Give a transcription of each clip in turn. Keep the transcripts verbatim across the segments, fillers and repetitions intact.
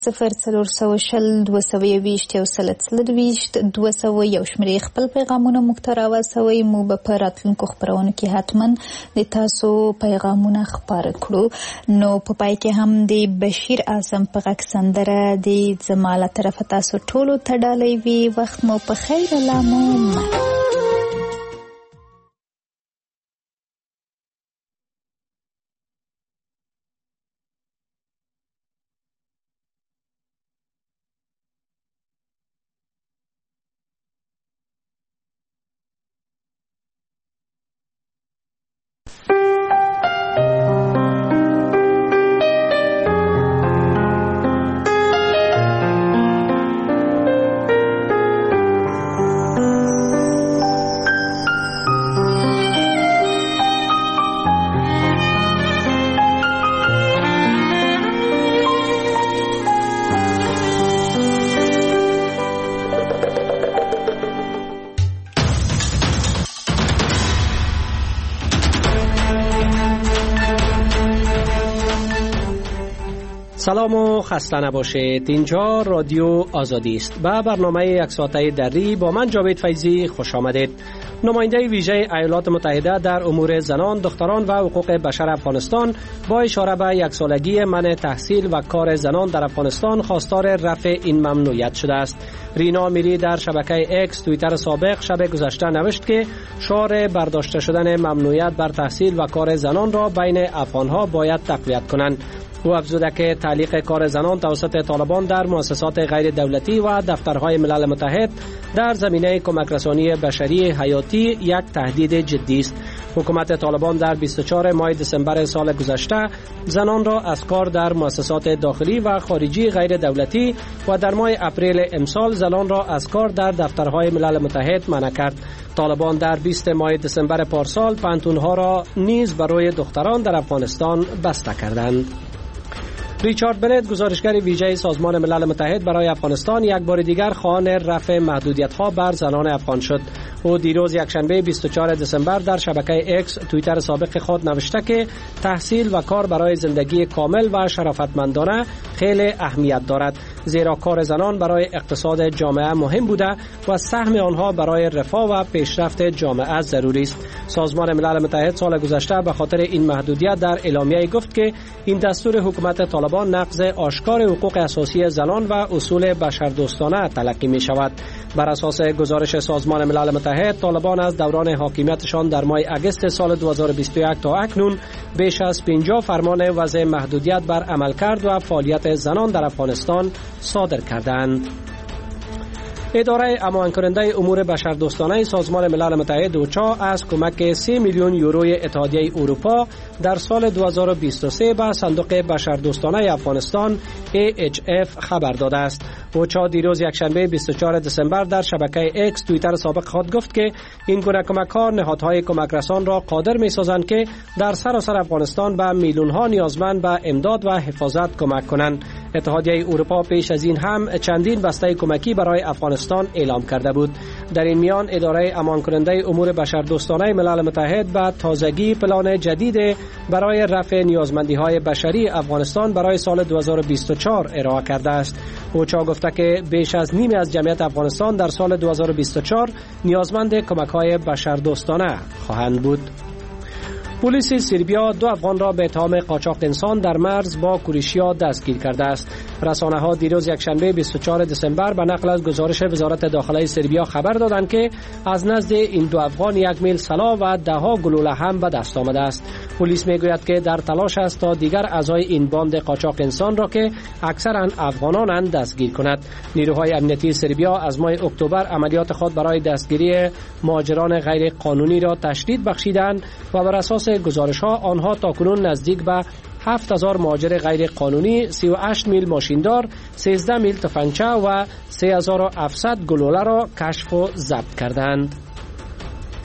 صفر څلور سوه شل دوه سوه یوویشت یو سل څلرویشت دوه سوه یو شمېرې خپل پیغامونه موږ ته راواستوئ. موږ به په راتلونکو خپرونو کې حتما د تاسو پیغامونه خپاره کړو. نو په پای کې هم د بشیر اعظم په غږ سندره د زما له طرفه تاسو ټولو ته ډالۍ وي. وخت مو په خیر. الله مو مل. سلام و خسته نباشید. اینجا رادیو آزادی است. به برنامه یک ساعته دری با من جاوید فیضی خوش آمدید. نماینده ویژه ایالات متحده در امور زنان، دختران و حقوق بشر افغانستان با اشاره به یک سالگی منع تحصیل و کار زنان در افغانستان خواستار رفع این ممنوعیت شده است. رینا میری در شبکه اکس توییتر سابق شب گذشته نوشت که شعار برداشته شدن ممنوعیت بر تحصیل و کار زنان را بین افغانها باید تقویت کنند. او افزوده که تعلیق کار زنان توسط طالبان در مؤسسات غیر دولتی و دفترهای ملل متحد در زمینه کمک رسانی بشری حیاتی یک تهدید جدی است. حکومت طالبان در بیست و چهارم ماه دسامبر سال گذشته زنان را از کار در مؤسسات داخلی و خارجی غیر دولتی و در ماه اپریل امسال زنان را از کار در دفترهای ملل متحد منع کرد. طالبان در بیستم ماه دسامبر پارسال پانتونها را نیز برای دختران در افغانستان بسته کردند. ریچارد بنت، گزارشگر ویژه سازمان ملل متحد برای افغانستان، یک بار دیگر خواهان رفع محدودیت‌ها بر زنان افغان شد. او دیروز یکشنبه بیست و چهارم دسامبر در شبکه اکس توییتر سابق خود نوشته که تحصیل و کار برای زندگی کامل و شرافتمندانه خیلی اهمیت دارد، زیرا کار زنان برای اقتصاد جامعه مهم بوده و سهم آنها برای رفاه و پیشرفت جامعه ضروری است. سازمان ملل متحد سال گذشته به خاطر این محدودیت در اعلامیه گفت که این دستور حکومت طالبان نقض آشکار حقوق اساسی زنان و اصول بشردوستانه تلقی می شود. بر اساس گزارش سازمان ملل متحد، طالبان از دوران حاکمیتشان در ماه اگست سال دو هزار و بیست و یک تا اکنون بیش از پنجاه فرمان وضع محدودیت بر عملکرد و فعالیت زنان در افغانستان صادر کردند. اداره امان کننده امور بشردوستانه سازمان ملل متحد اوچا از کمک سه میلیون یوروی اتحادیه اروپا در سال دو هزار و بیست و سه به صندوق بشردوستانه افغانستان ای اچ اف خبر داده است. اوچا دیروز یکشنبه بیست و چهارم دسامبر در شبکه اکس توییتر سابق خود گفت که این گونه کمک‌ها نهادهای کمک رسان را قادر می‌سازند که در سراسر افغانستان به میلیون‌ها نیازمند به امداد و حفاظت کمک کنند. اتحادیه اروپا پیش از این هم چندین بسته کمکی برای افغانستان اعلام کرده بود. در این میان اداره امان کننده امور بشردوستانه ملل متحد به تازگی پلان جدید برای رفع نیازمندی‌های بشری افغانستان برای سال دو هزار و بیست و چهار ارائه کرده است. اوچا گفته که بیش از نیمی از جمعیت افغانستان در سال دو هزار و بیست و چهار نیازمند کمک‌های بشردوستانه خواهند بود. پلیس سربیا دو افغان را به اتهام قاچاق انسان در مرز با کروشیا دستگیر کرده است. رسانه‌ها دیروز یکشنبه بیست و چهارم دسامبر به نقل از گزارش وزارت داخلی سربیا خبر دادند که از نزد این دو افغان یک میل سلاح و ده ها گلوله هم به دست آمده است. پلیس میگوید که در تلاش است تا دیگر اعضای این باند قاچاق انسان را که اکثرا افغانانند دستگیر کند. نیروهای امنیتی سربیا از ماه اکتبر عملیات خود برای دستگیری مهاجران غیر قانونی را تشدید بخشیدند و بر اساس گزارش‌ها آنها تاکنون نزدیک به هفت هزار مهاجر غیر قانونی، سی و هشت میل ماشیندار، سیزده میل تفنگچه و سه هزار و هفتصد گلوله را کشف و ضبط کردند.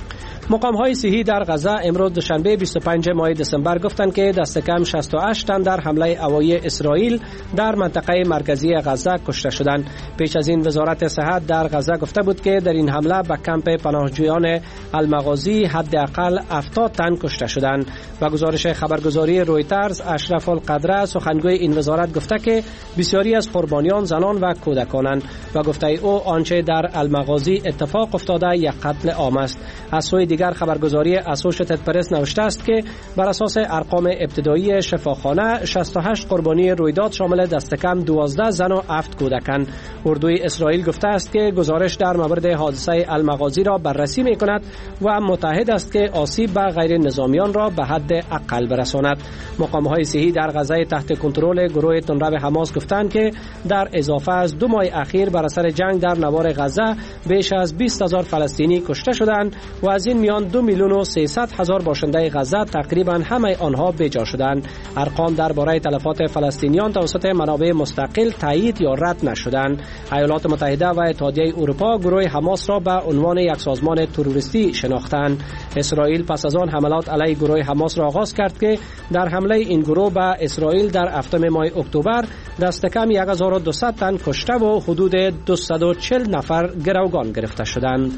مقام‌های صحی در غزه امروز دوشنبه بیست و پنجم ماه دسامبر گفتند که دست کم شصت و هشت تن در حمله هوایی اسرائیل در منطقه مرکزی غزه کشته شدند. پیش از این وزارت صحت در غزه گفته بود که در این حمله به کمپ پناهجویان المغازی حداقل هفتاد تن کشته شدند. و گزارش خبرگزاری رویترز اشرف القدره سخنگوی این وزارت گفته که بسیاری از قربانیان زنان و کودکانند و گفته او آنچه در المغازی اتفاق افتاده یک قتل عام است. از سوی دیگر خبرگزاری اسوشیتد پرس نوشته است که بر اساس ارقام ابتدایی شفاخانه شصت و هشت قربانی رویداد شامل دست کم دوازده زن و هفت کودکان. اردوی اسرائیل گفته است که گزارش در مورد حادثه المغازی را بررسی می‌کند و متعهد است که آسیب به غیر نظامیان را به حد اقل برساند. مقام‌های صحی در غزه تحت کنترل گروه تندرو حماس گفتند که در اضافه از دو ماه اخیر بر اثر جنگ در نوار غزه بیش از بیست هزار فلسطینی کشته شدند و از این میان دو میلیون و سیصد هزار باشنده غزه تقریبا همه آنها بی‌جا شدند. ارقام درباره تلفات فلسطینیان توسط منابع مستقل تایید یا رد نشدند. ایالات متحده و اتحادیه اروپا گروه حماس را به عنوان یک سازمان تروریستی شناختند. اسرائیل پس از آن حملات علیه گروه حماس را آغاز کرد که در حمله این گروه به اسرائیل در هفتم ماه اکتبر دست کم هزار و دویست تن کشته و حدود دویست و چهل نفر گروگان گرفته شدند.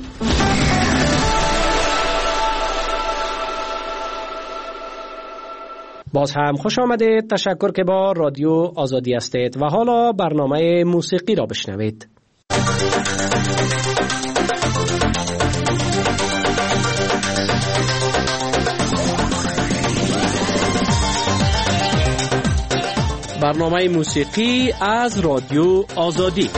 باز هم خوش آمدید. تشکر که با رادیو آزادی هستید و حالا برنامه موسیقی را بشنوید. برنامه موسیقی از رادیو آزادی.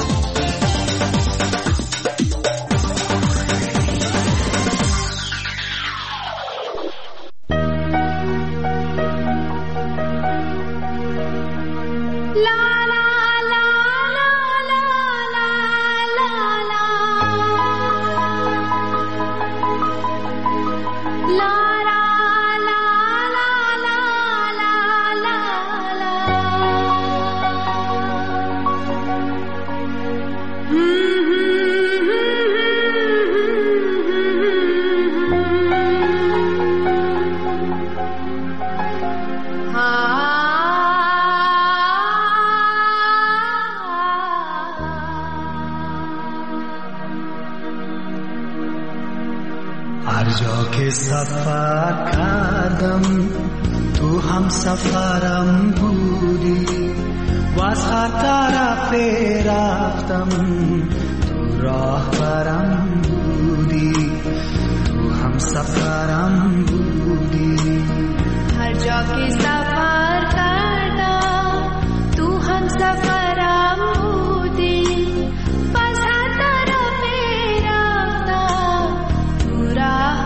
سفر کردم تو هم سفرم بودی و از هر طرف رفتم تو راه برم بودی تو هم سفرم بودی هر جا که سفر کردم تو هم سفرم بودی و از هر طرف رفتم تو راه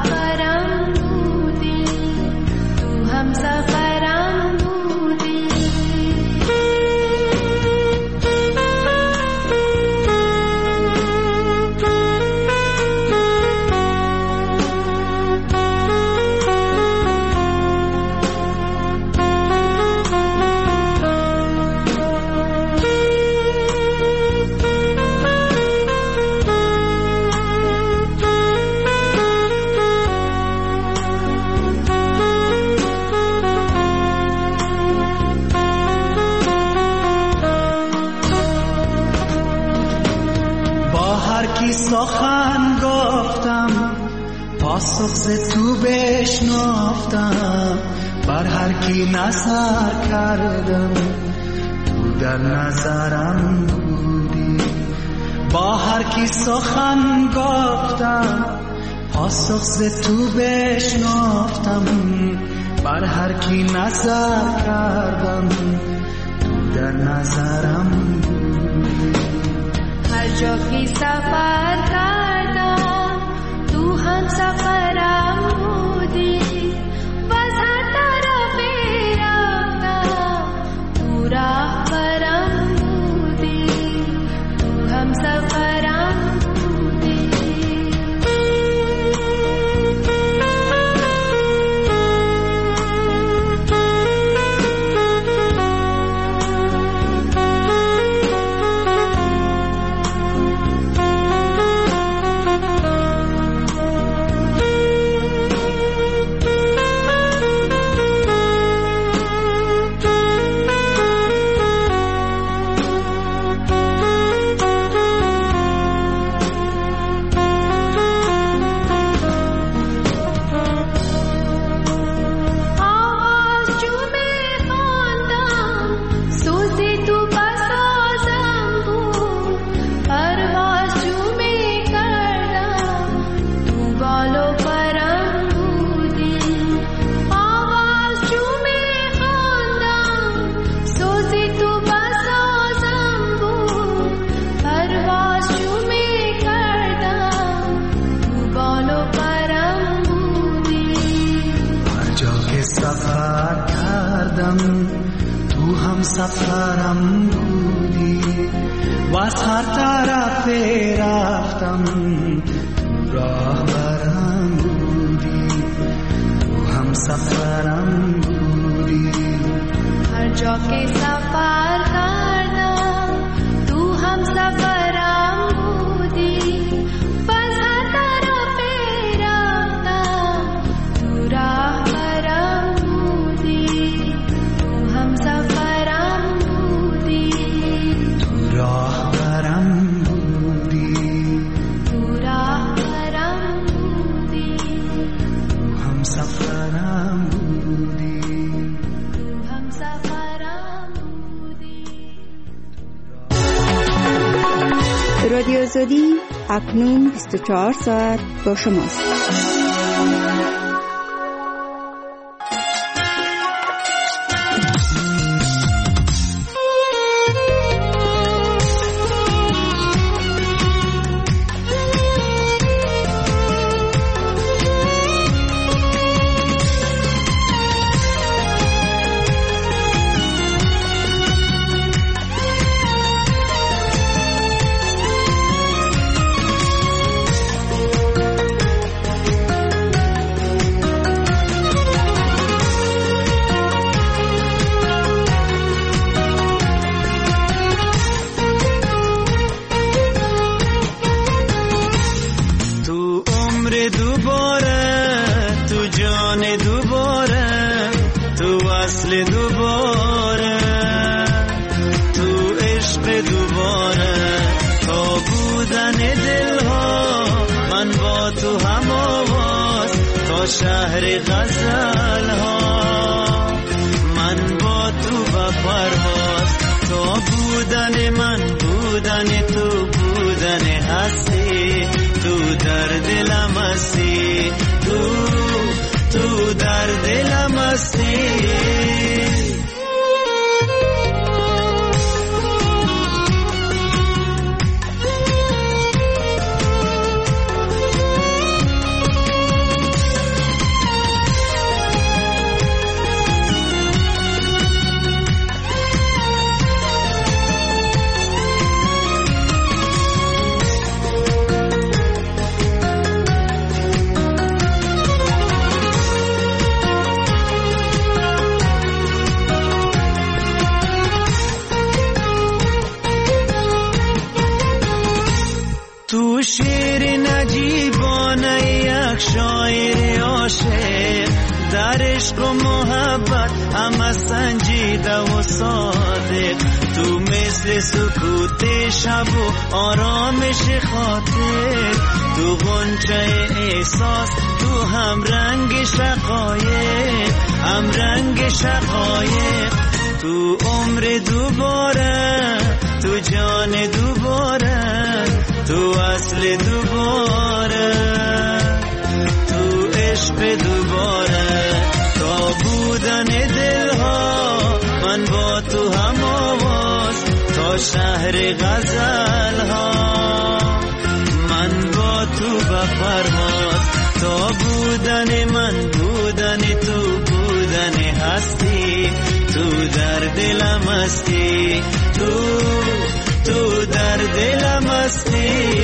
سفرم بودی. سخن گفتم پاسخ ز تو بشنافتم بر هر کی نظر کردم تو در نظرم بودی با هر کی سخن گفتم پاسخ ز تو بشنافتم بر هر کی نظر کردم تو در نظرم بودی هر جا که سفر کردم تو هم سفرم بودی و از هر طرف رفتم تو راه برم بودی تو هم سفرم بودی. سفرم بودی و از هر طرف رفتم تو راهبرم بودی، تو هم سفرم بودی. هر جا که سفر کردم تو هم سفرم بودی و از هر طرف رفتم تو راهبرم بودی، تو هم سفرم بودی، تو راهبرم بودی، تو راهبرم بودی، تو هم سفرم بودی، تو هم سفرم بودی. رادیو آزادی اکنون بیست و چهار ساعت با شماست. شهر غزل ها من با تو و پرواز، تو بودن من بودن تو بودن هستی، تو در دلم هستی، تو تو در دلم هستی. تو شعر نجیبانه یک شاعر عاشق، در عشق و محبت همه سنجیده و صادق، تو مثل سکوت شب و آرامش خاطر، تو غنچه احساس، تو هم رنگ شقایق، هم رنگ شقایق، تو عمر دوباره، تو جان دوباره، تو اصل دوباره، تو عشق دوباره، تا بودن دلها من با تو هم آواز، تا شهر غزل ها من با تو بپرواز، تا بودن من بودن تو بودن هستی، تو در دلم هستی، تو تو در دلم هستی.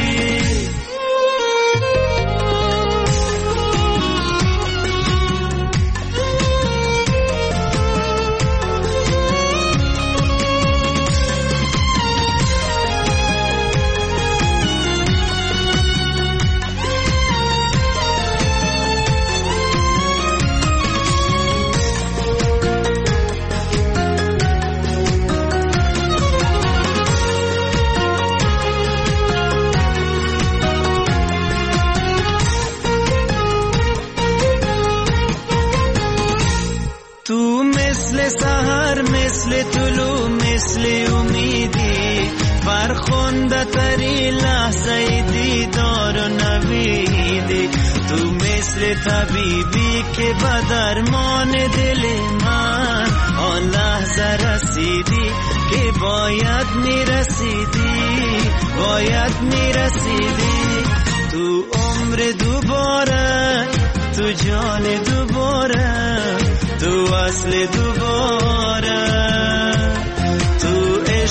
مثل طلوع مثل امیدی، فرخنده تری لحظه دیدار و نویدی، تو مثل طبیبی که به درمان دل من آن لحظه رسیدی که باید میرسیدی، باید میرسیدی، تو عمر دوباره، تو جان دوباره، تو اصل دوباره،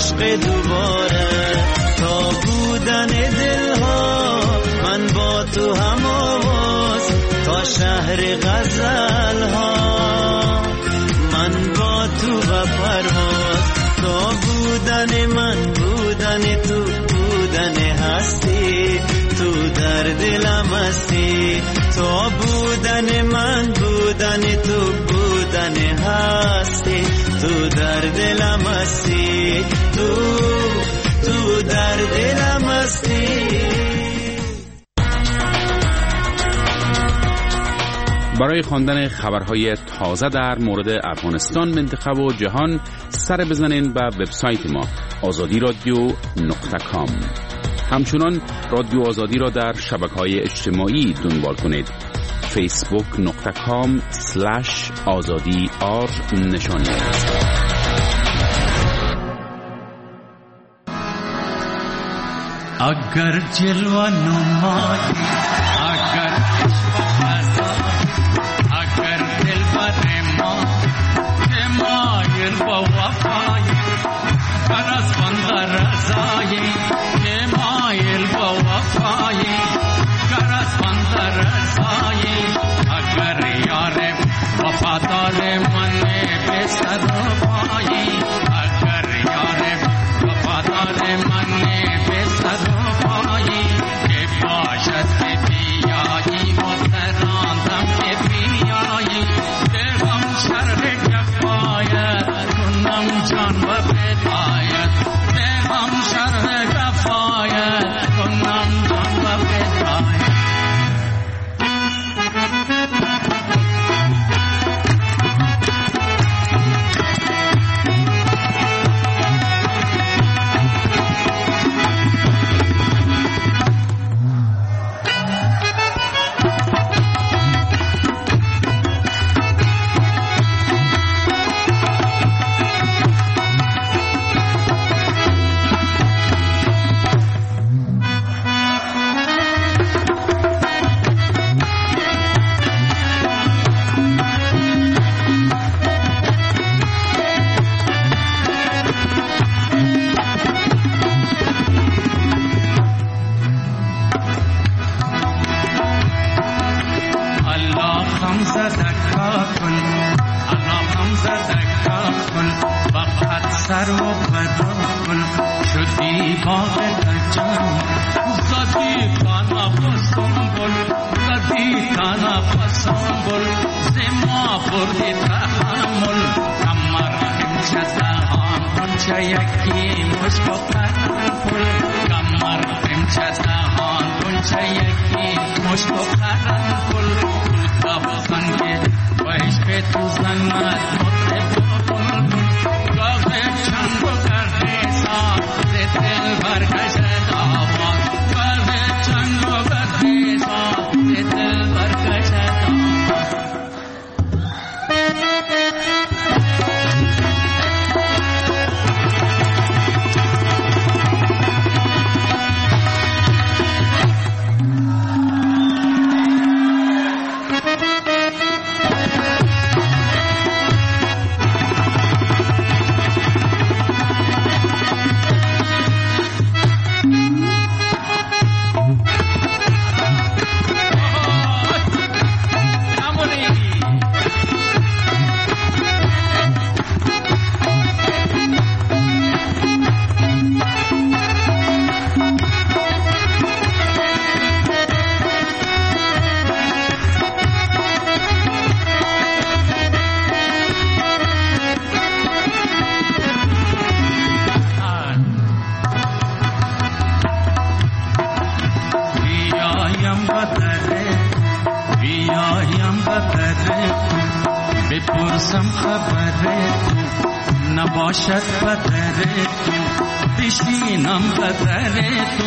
عشق دوباره. تا بودن دلها من با تو هم آواز، تا شهر غزل ها من با تو و پرواز. تا بودن من بودن تو بودن هستی، تو در دلم هستی. تا بودن من بودن تو بودن هستی، تو در دلم هستی، تو تو در دلم هستی. برای خواندن خبرهای تازه در مورد افغانستان، منطقه و جهان سر بزنین به وبسایت ما آزادی رادیو نقطه کام. همچنان رادیو آزادی را در شبکه‌های اجتماعی دنبال کنید. فیسبوک نقطه کام سلش آزادی آر نشانی. اگر جلوه نمایی، اگر اگر دل بر ما که مایل با وفایی، برس بند رضایی که مایل با وفایی، برس بند رضایی. اگر یار وفادار من به سر پایی، اگر یار وفادار من به سر پایی، که باشد که بیایی مستراندم که بیایی، که غم شرح کفایت کنم جان و بدایت، که غم شرح کفایت کنم جان و بدایت. بپرسم خبره تو نباشد بدره تو، بشینم بدره تو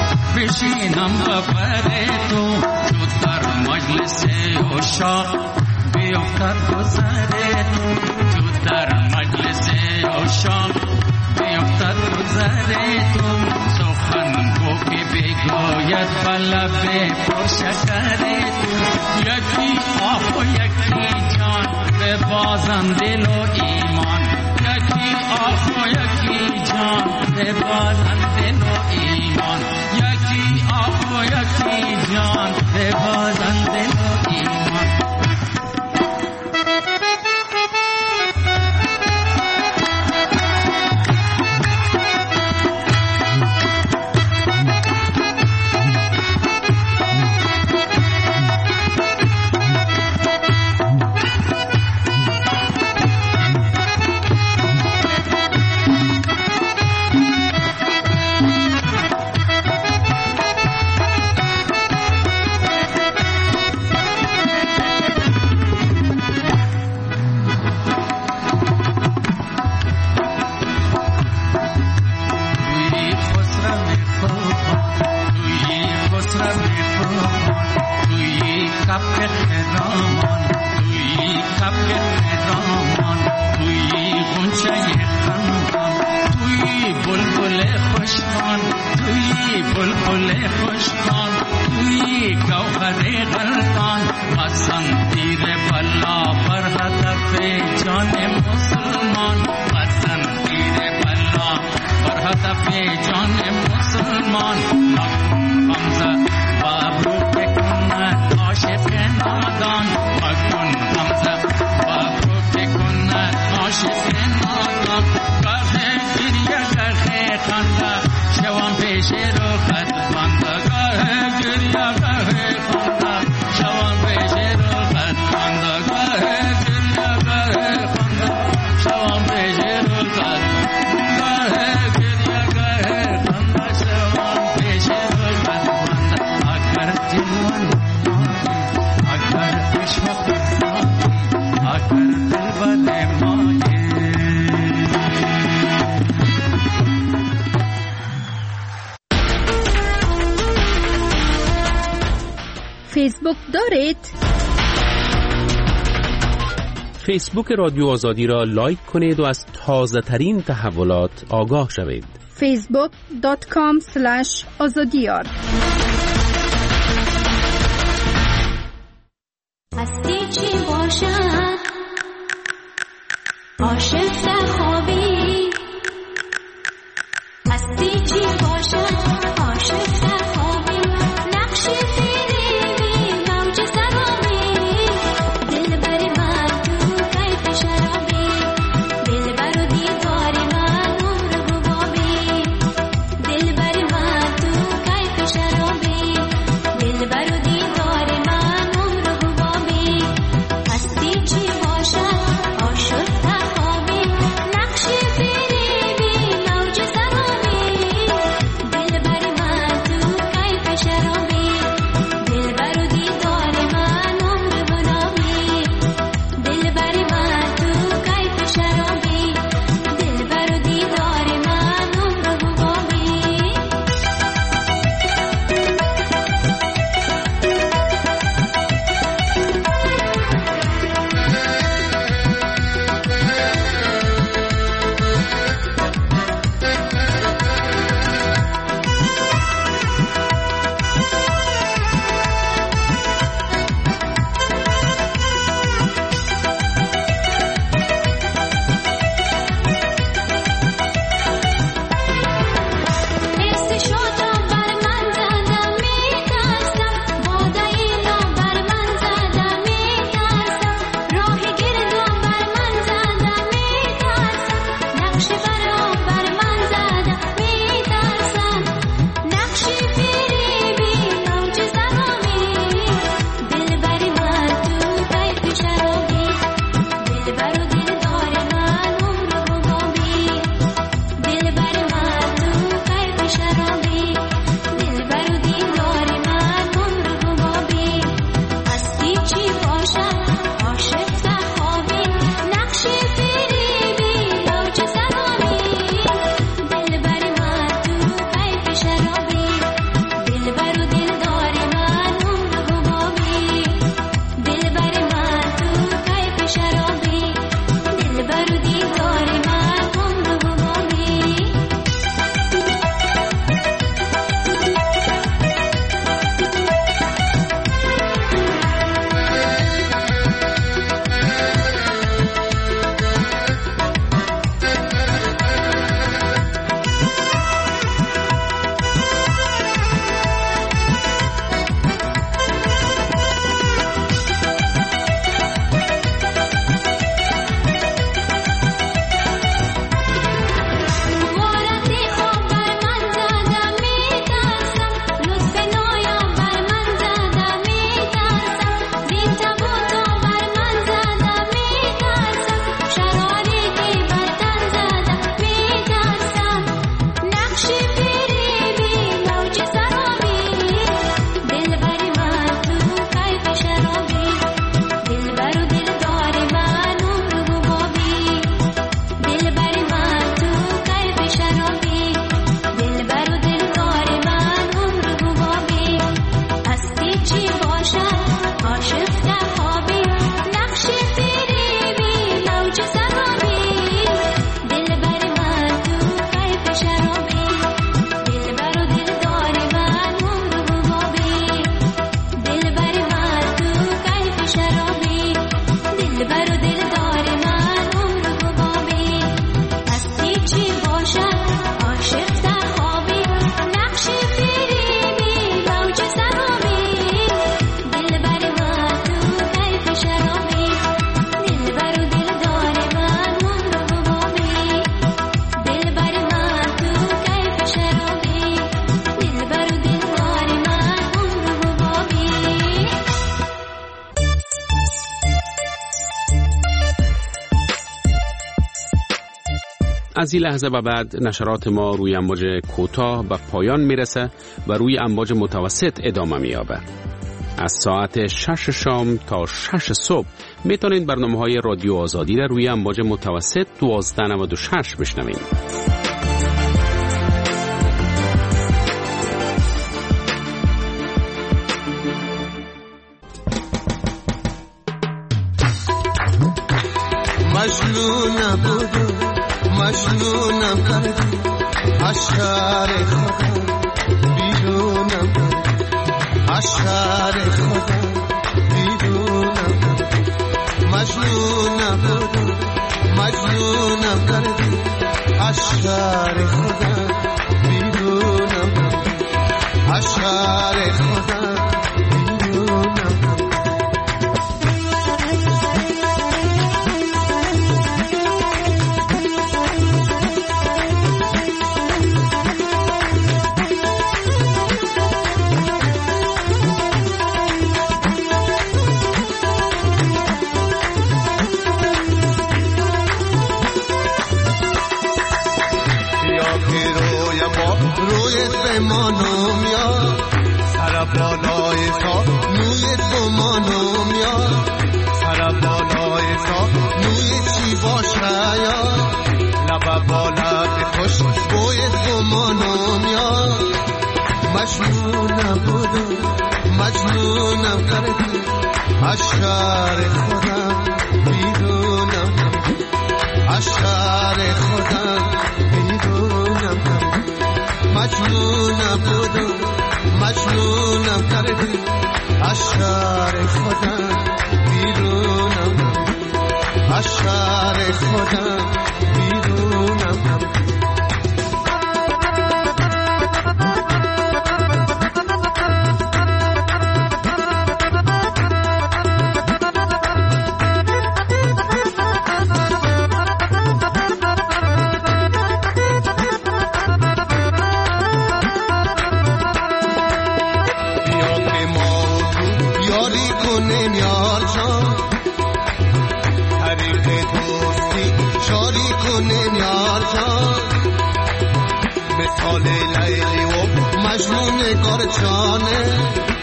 بشینم بدره تو، تو در مجلس عشاق بیفتد گذره تو، تو در مجلس عشاق بیفتد گذره تو، سخن گو که بگوید بلب پرشکره تو، یکی آه و یکی جان به بازم دل و ایمان، یکی آه و یکی جان به بازنده نو ایمان یکی آه و یکی جان به بازنده نو ایمان فیسبوک دارید؟ فیسبوک رادیو آزادی را لایک کنید و از تازه ترین تحولات آگاه شوید. فیسبوک دات کام اسلش آزادیار. هستی چی باشد عاشق در خوابی هستی چی باشد عاشق در خوابی نقشی فیری موج سرامی دل بر من تو کیف شرابی دل بر و دیوار من عمر گوابی دل بر من تو کیف شرابی دل بر و دیوار من عمر گوابی هستی چی باشد عاشق در خوابی از این لحظه به بعد نشرات ما روی امواج کوتاه به پایان میرسه و روی امواج متوسط ادامه مییابه. از ساعت شش شام تا شش صبح میتونید برنامه‌های رادیو آزادی را روی امواج متوسط دوازده نود و شش بشنوید. مجنونم بودم مجنونم کردی از شهر خودم بیرونم کردی از شهر خودم بیرونم کردی مجنونم بودم مجنونم کردی از شهر خودم بیرونم کردی از شهر خودم بیرونم کردی. روی پیمانم یا سر بالای سا نوی گمانم یا سر بالای سا نوی چی باشه یا لب بالت خوش بوی گمانم یا مجنونم بودم مجنونم کردی از شهر خودم بیرونم کردی از شهر خودم بیرونم کردی مجنونم بودم مجنونم کردی از شهر خودم بیرونم از شهر خودم بیرونم کردی. لیلی و مجنون گرچانه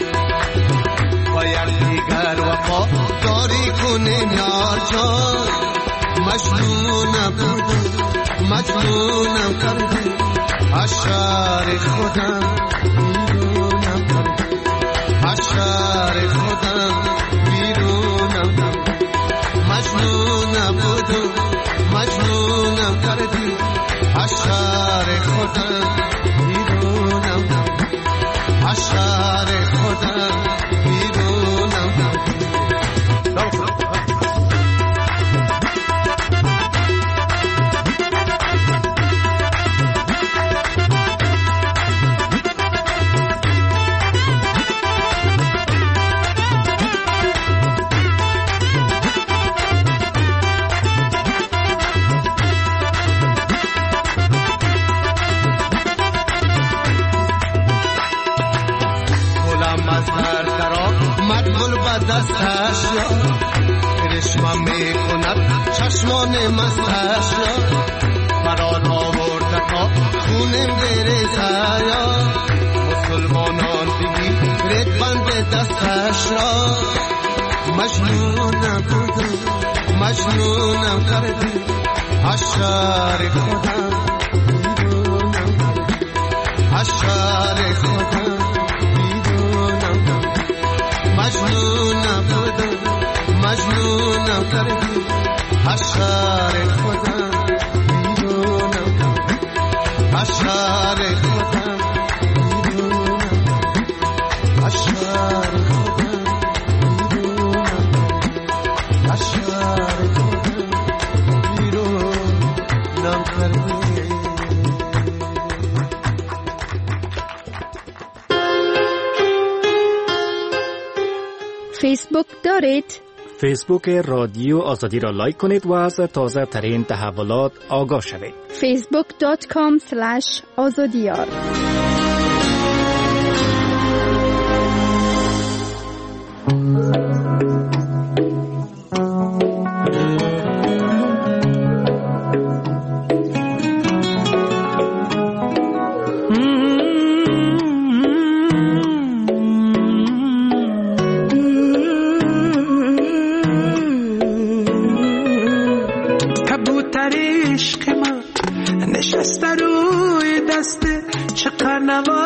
باید دیگر وفا داری کنیم یار جان مجنونم بودم مجنونم کردی از شهر خودم بیرونم کردی از شهر خودم بیرونم کردی مجنونم بودم مجنونم کردی از شهر خودم بیرونم از شهر خودم بیرونم. دستش یا کرشمم میکند چشمان مستش یا مران آورده تا خونم بریزه یا مسلمانان دیگی رد بند دستش را مجنونم بودم مجنونم کردی از شهر خودم بیرونم کردی از شهر خودم بیرونم مجنونم بودم مجنونم کردی از شهر خودم بیرونم از شهر خودم بیرونم از شهر خودم بیرونم از شهر خودم بیرونم کردی. فیسبوک دارید؟ فیسبوک رادیو آزادی را لایک کنید و از تازه ترین تحولات آگاه شوید. فیسبوک دات کام سلش آزادیار.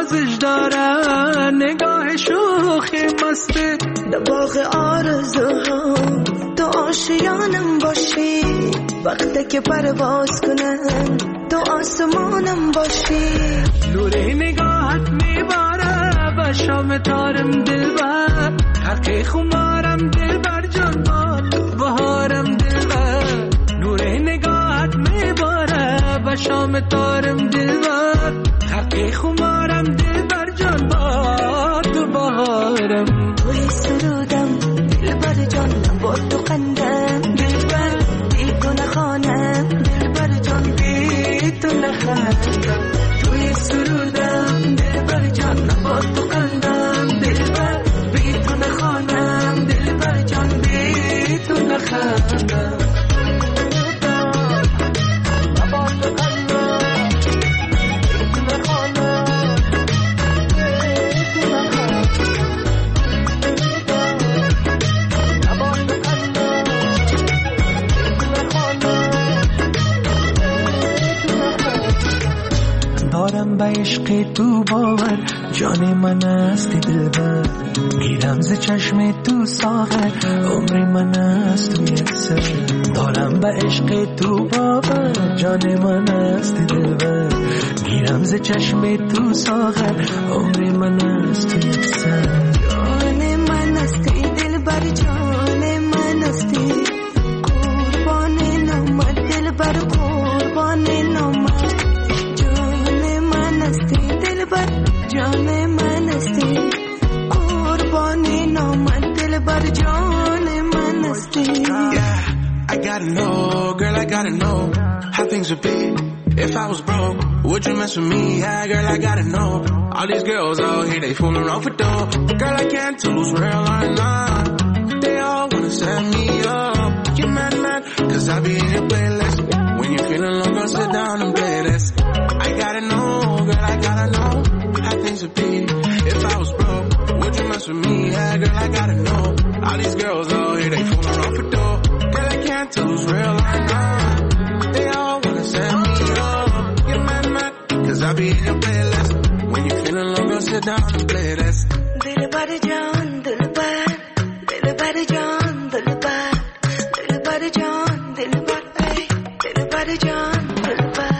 نازش داره، نگاه شوخ مسته در باغ آرزوها تو آشیانم باشی، وقتی که پرواز کنم تو آسمانم باشی. نور نگاهت میباره به شام تارم دلبر، حق خمارم دلبر جان با تو بهارم دلبر. نور نگاهت میباره به شام تارم دلبر، حق خمارم دلبر جان با تو بهارم. توی سرودم دلبر جان با تو قندم دلبر، بی تو نخوانم دلبر جان بی تو نخوانم. توی سرودم دلبر جان با تو قندم دلبر، بی تو نخوانم دلبر جان بی تو نخوانم. دارم به عشق تو باور، جان من است دلبر. میرم ز چشم تو ساغر، عمر من است تو یک سر. دارم به عشق تو باور، جان من است دلبر. میرم ز چشم تو ساغر، عمر من است تو یک سر. جان من است دلبر، جان من است قربان نامت دلبر، قربان نامت. جان من استی قربان نامت دلبر، جان من استی. Yeah, I gotta know, girl, I gotta know how things would be if I was broke. Would you mess with me? Yeah, girl, I gotta know. All these girls out here, they fooling off for dough. Girl, I can't lose real or not. They all wanna set me up. You mad, mad, cause I be in your playlist. When you're feeling low, girl, sit down and play this. I gotta know, girl, I gotta know how things would be if I was broke. Would you mess with me? Yeah, girl, I gotta know. All these girls out here, they fooling off for dough. Girl, I can't tell who's real or not. They all wanna set me up. You're mad, mad, cause I be in your playlist. When you're feeling low, girl, sit down and play this. Dilbar John, Dilbar, Dilbar John, Dilbar, Dilbar John, Dilbar, hey, Dilbar John, Dilbar.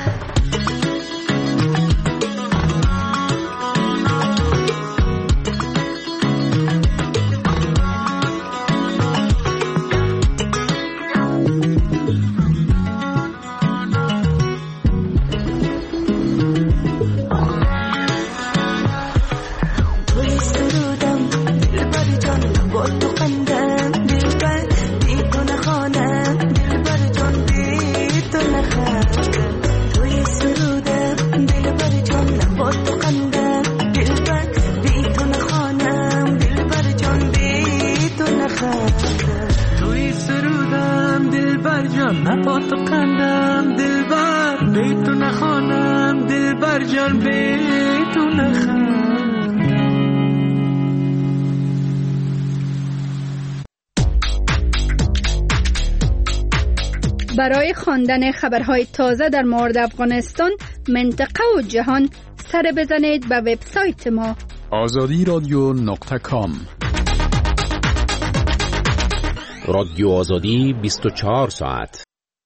نبات قندم دلبر، بیتو نخوانم دلبر جان بیتو نخوانم. برای خواندن خبرهای تازه در مورد افغانستان، منطقه و جهان سر بزنید به وبسایت ما آزادی رادیو نقطه کام. رادیو آزادی بیست و چهار ساعت.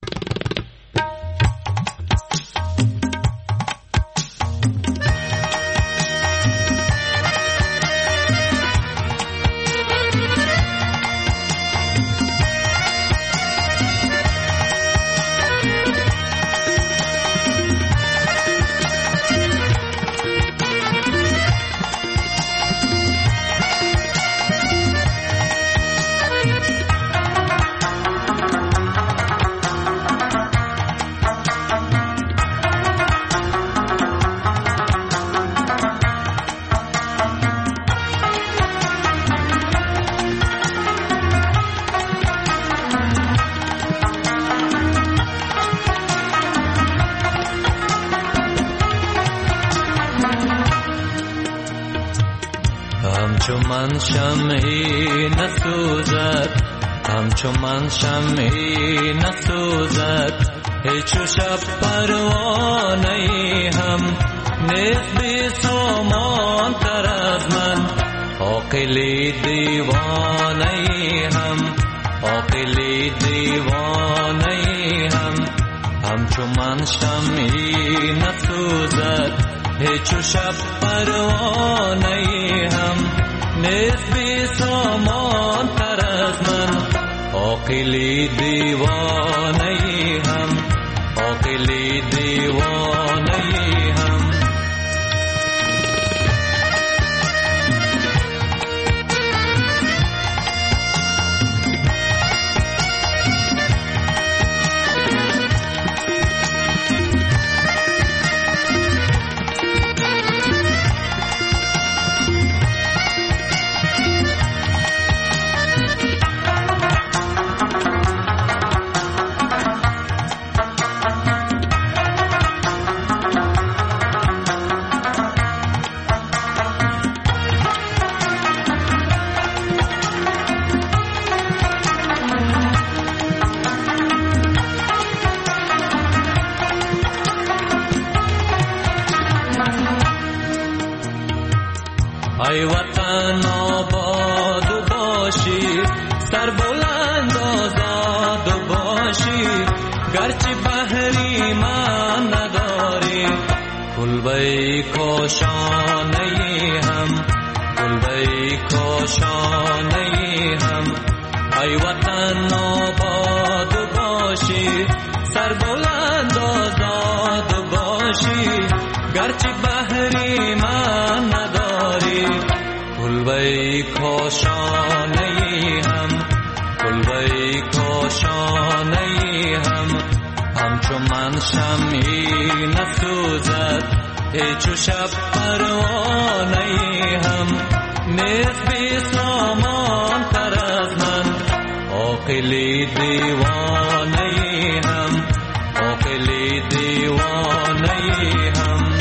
همچو من شمعی نسوزد، همچو من شمعی نسوزد، هیچ شب پروانه هم نیست بی سامان. عاقلی دیوانه هم عاقلی دیوانه هم همچو من شمعی نسوزد هیچ و شب پروانه هم نیست بی سامان تر از من عاقلی دیوانه هم عاقلی دیوانه هم ای وطن آباد باشی سر بلند آزاد باشی گرچه بحری من نداری کلبه کاشانه هم کلبه کاشانه هم ای وطن آباد باشی سر بلند آزاد باشی گرچه بحری من نداری کلبه کاشانه هم کلبه کاشانه هم همچو من شمعی نسوزد هیچ و شب پروانه هم نیست بی سامان تر از من عاقلی دیوانه هم عاقلی دیوانه هم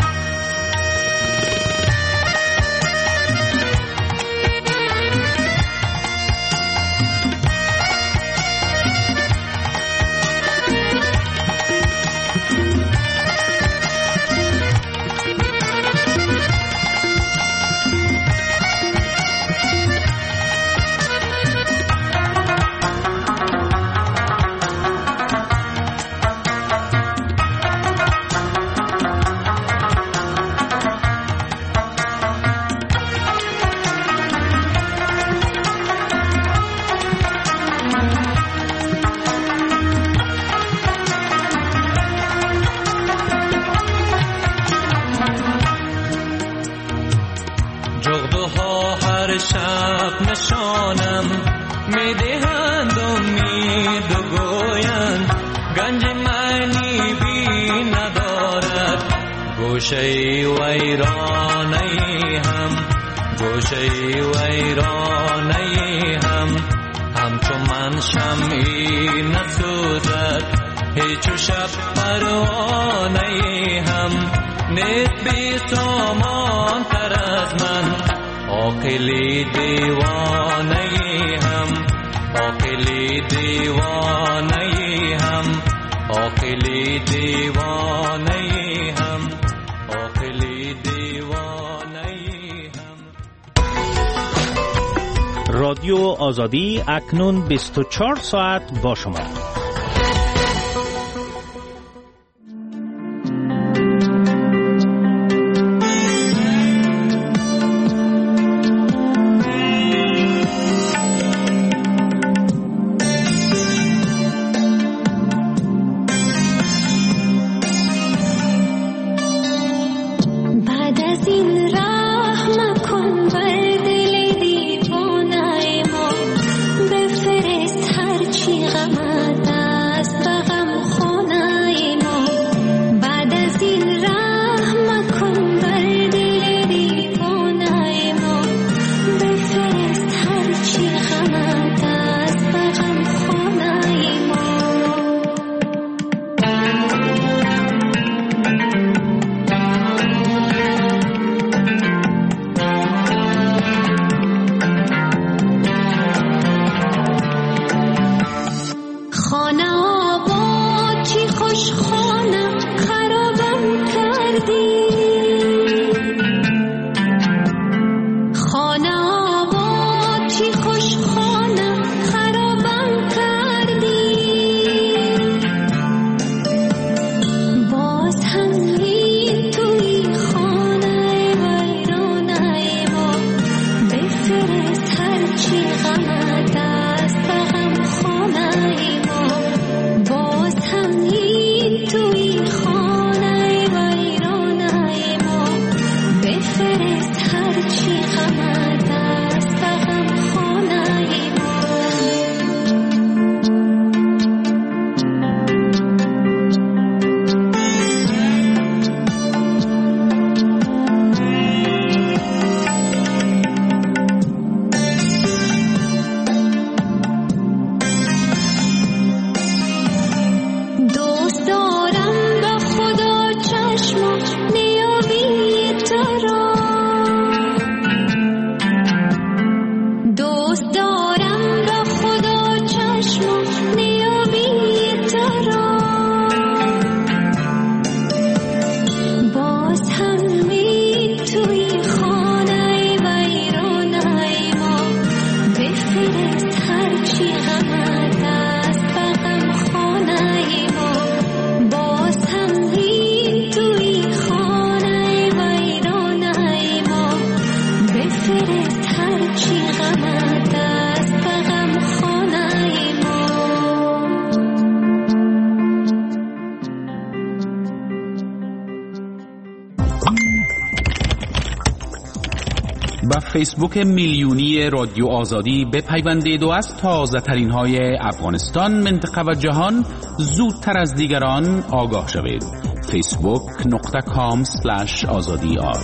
جغدها هر شب نشانم میدهند امید و گویند گنج معنی بی ندارد گوشه ویرانه هم گوشه ویرانه هم همچو من شمعی نسوزد هیچ و شب پروانه هم نیست بی سامان تر از من عاقلی دیوانه هم عاقلی دیوانه هم عاقلی دیوانه هم عاقلی دیوانه هم. رادیو آزادی اکنون بیست و چهار ساعت با شما. بفرست هرچی غمت چی غمت است به غم خانه ما. با فیسبوک میلیونی رادیو آزادی بپیوندید و از تازه ترین های افغانستان، منطقه و جهان زودتر از دیگران آگاه شوید. فیسبوک نقطه کام سلش آزادی آر.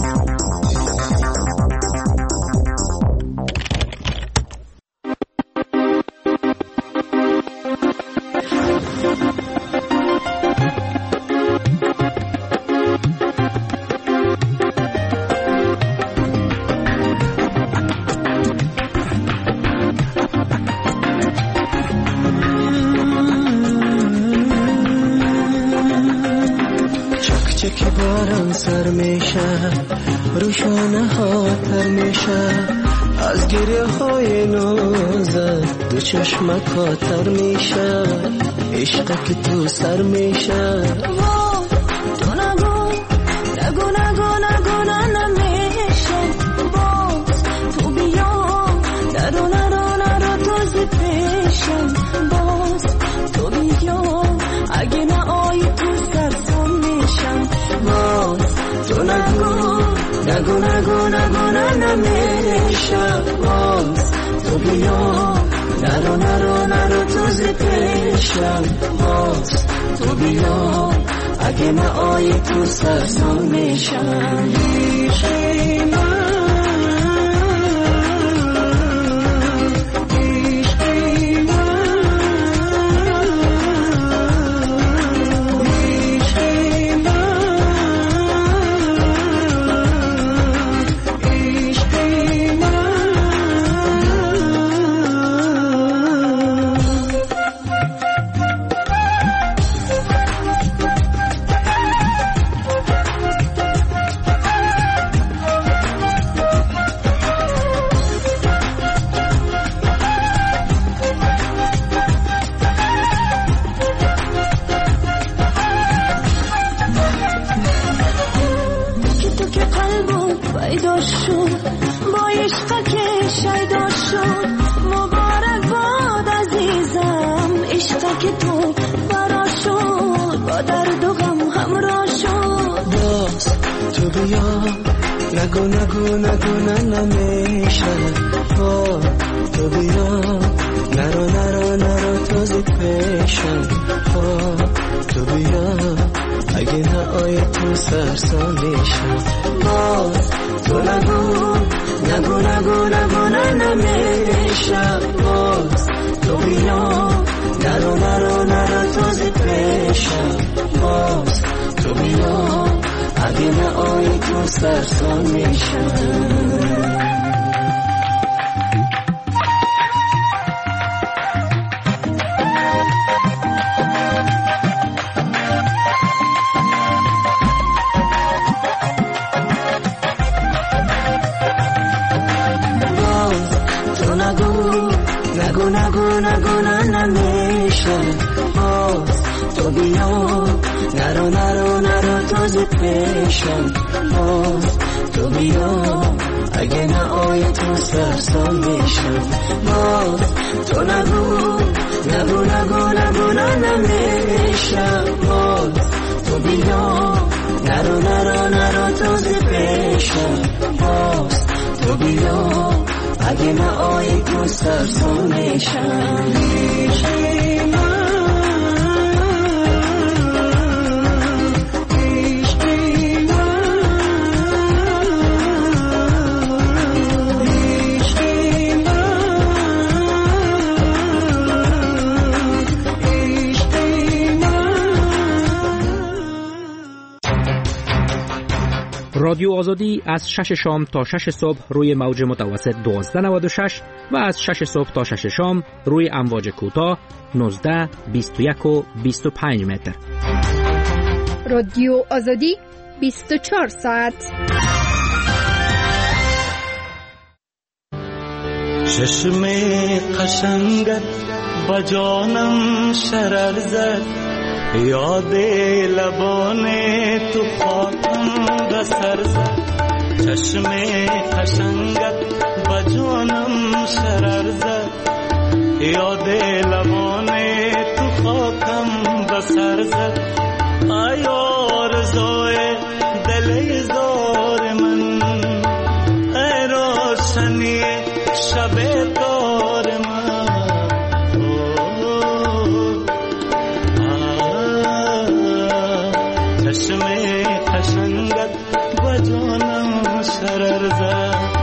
سر میشه روشانه ها تر میشه از گریه های نازت دو چشمک ها تر میشه عشق که تو سر میشه تو نگو نگو نگو نگو نمیشه باز تو بیا نرو نرو نرو تو زی پیشم باز تو بیا اگه نه آی تو سرسام میشم باز تو نگو نگو نگو نگو نمیشه باز تو بیا نرو نرو نرو تو زی پیشم باز تو بیا اگه نه آی تو سرسام میشم عشقی من نگو نگو نگو نمیشه تو بیا نرو نرو نرو تو زی پیشم تو بیا اگه نه آی تو سرسام میشم باز تو نگو نگو نگو نگو نمیشه باز تو بیا نرو نرو نرو تو زی پیشم باز تو بیا اگه نه آی تو سرسام میشم نگو نگو نگو نمیشه باز تو بیا نرو نرو نرو تو زی پیشم باز تو بیا اگه نه آی تو سرسام میشم باز تو نگو نگو نگو نگو نمیشه باز تو بیا نرو نرو نرو تو زی پیشم باز تو بیا اگه نه آی تو سرسام میشم عشقی من عشقی من عشقی من عشقی من. رادیو آزادی از شش شام تا شش صبح روی موج متوسط دوازده نود و شش و از شش صبح تا شش شام روی امواج کوتاه نوزده بیست و یک و بیست و پنج متر. رادیو آزادی بیست و چهار ساعت. چشم قشنگت با جانم شرر زد یاد لبان تو خاطم به سر زد چشم قشنگت بجانم شرر زد یاد لبان تو خاکم بسر زد ای آرزوی دل زار من ای روشنی شب تار من چشم قشنگت بجانم شرر زد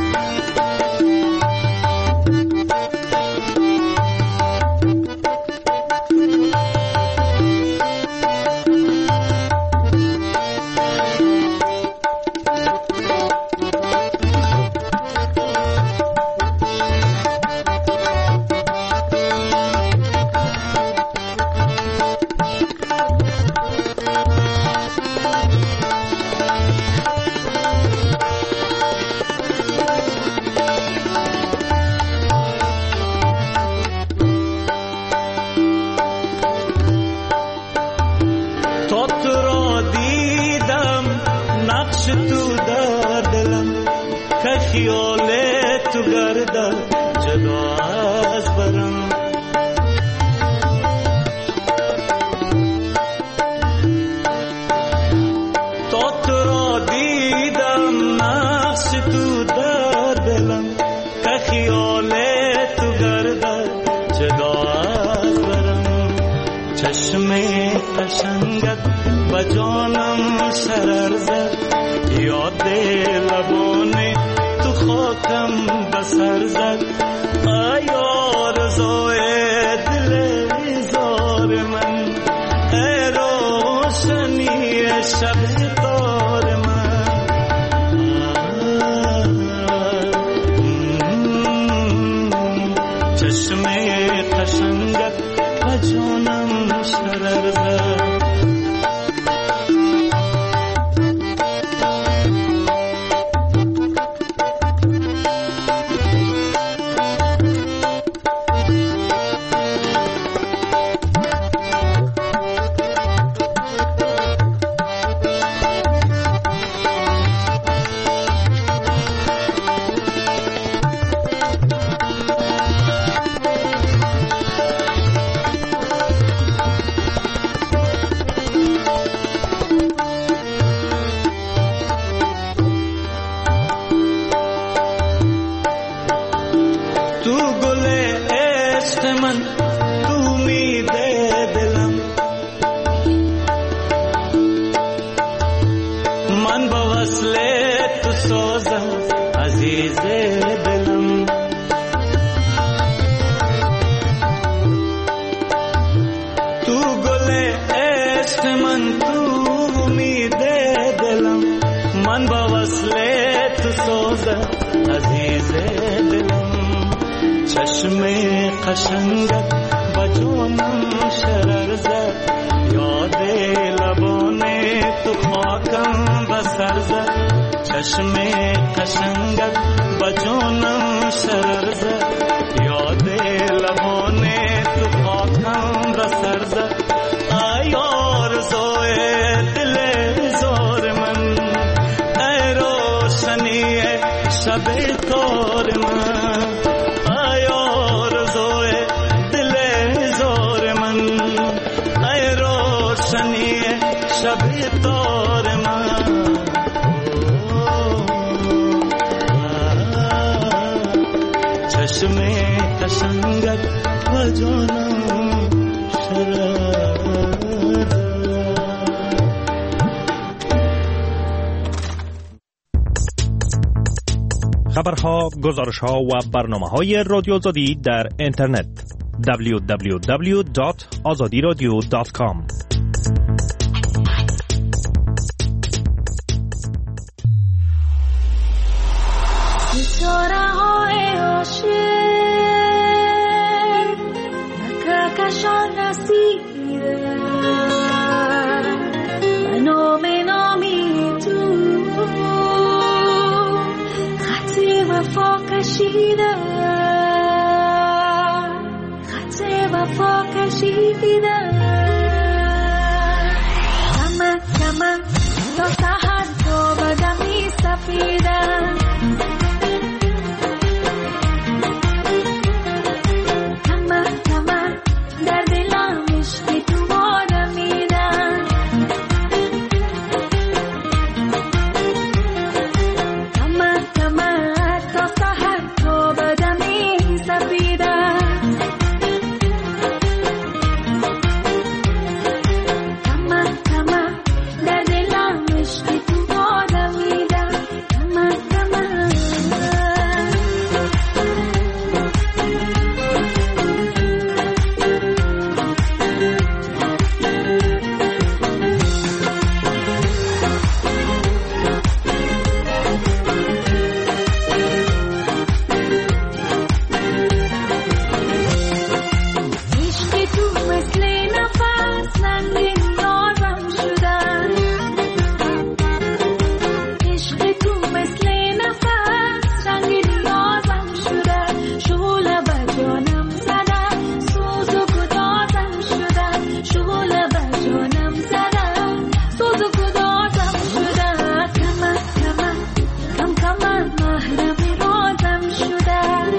خبرها، گزارش‌ها و برنامه‌های رادیو آزادی در اینترنت دبلیو دبلیو دبلیو دات آزادی رادیو دات کام. کشیده خط وفا کشیده کمه کمه تا سحر تو بدمی سفر رسیدم کمر کمر در دلم عشق تو آرمیدم کمر کمر تا سحر تو بدمی سپیدم کمر کمر در دلم عشق تو آرمیدم کمر کمر عشق تو مثل نفس رنگین یارم شدن عشق تو مثل نفس رنگین یارم شدن شعله بر جانم زدن سوز و گدازم شدن شعله بر جانم زدن سوز و گدازم شدن کمر کمر کم کمر محرم رازم شدن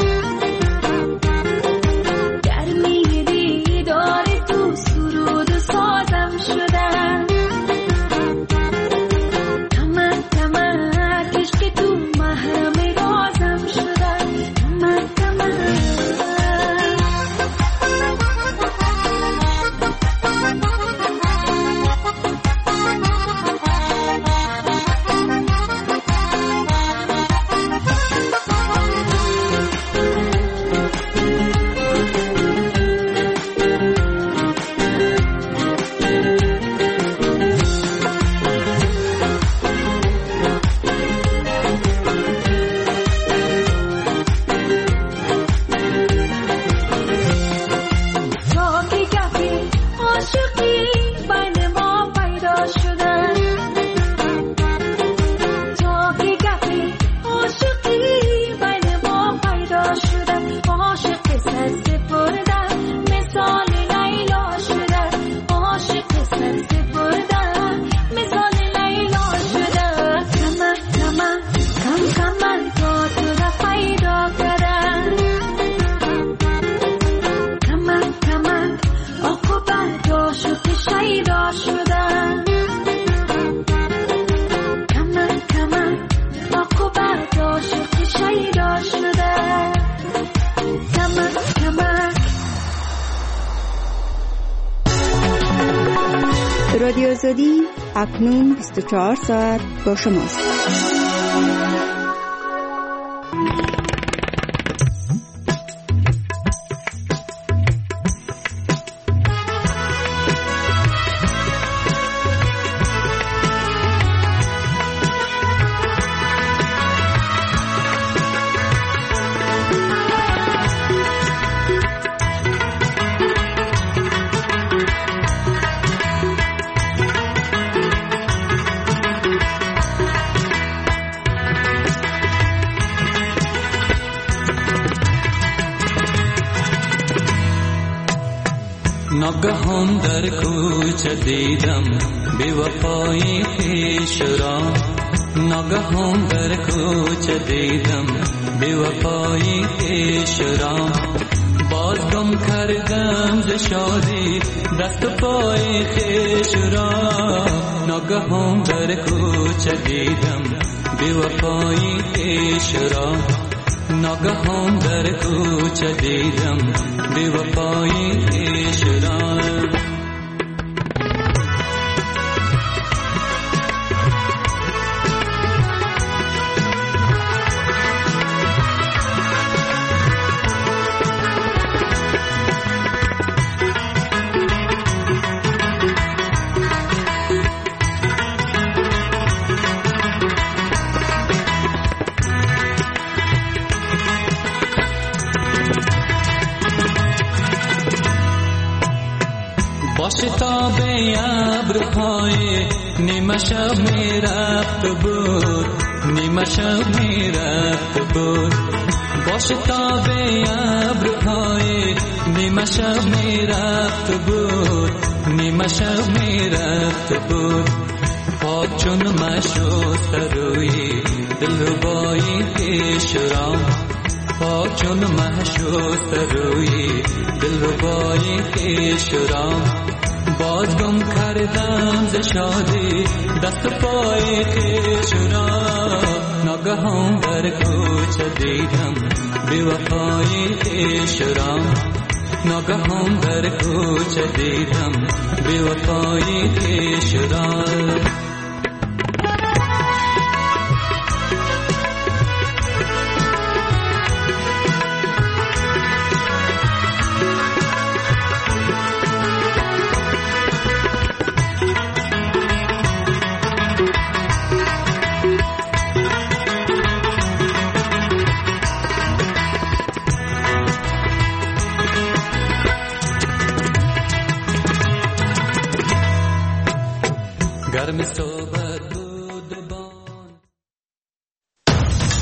گرمی دیدار تو سرود و سازم شدن کمر کمر عشق تو محرم رازم شدن کمر کمر تا که کفی عاشقی بین ما پیدا شدن تا که کفی عاشقی بین ما پیدا شدن عاشق سر سپردن مثال لیلا شدن عاشق سر سپردن مثال لیلا شدن کمر کمر کم کمر تا تو را پیدا کردن کمر کمر عاقبت عاشق شیدا شدن کمر کمر عاقبت عاشق شیدا شدن کمر کمر رادیو آزادی اکنون بیست و چهار ساعت با شماست. ناگهان در کوچه دیدم بی وفایی خویش را ناگهان در کوچه دیدم بی وفایی خویش را باز گم کردم ز شادی دست و پای خویش را ناگهان در کوچه دیدم بی وفایی خویش را ناگهان در کوچه دیدم بی وفایی خویش را شتاب ابرهای نیمه شب می رفت بود نیمه شب می رفت بود با شتاب ابرهای نیمه شب می رفت بود نیمه شب می رفت بود پا چون مشوست روی دلربای پیشرام پا چون مشوست روی دلربای پیشرام باز گم کردم ز شادی دست پای پیشرام ناگهان در کوچه دیدم بی وفای پیشرام ناگهان در کوچه دیدم بی وفای پیشرام